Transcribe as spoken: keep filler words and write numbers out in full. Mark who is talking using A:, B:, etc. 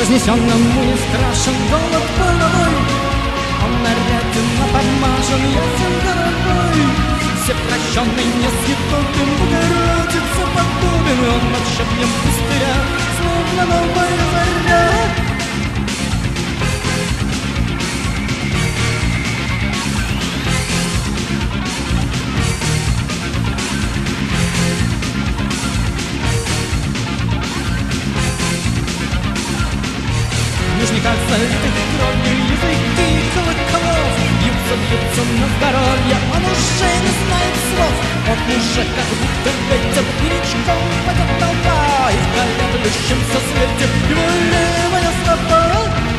A: Вознесенному не страшен голод половой, он наряден, напомажен, ясен головой. Все прощенный, несъедобен, Богородица подобен, он над щебнем пустыря, словно новая заря. Нужниках залитых кровью языки колоколов бьются, бьются на здоровье, он уже не знает слов. Он уже как будто ветер бережком пойдет толпа, и в колеблющемся свете его левая стопа.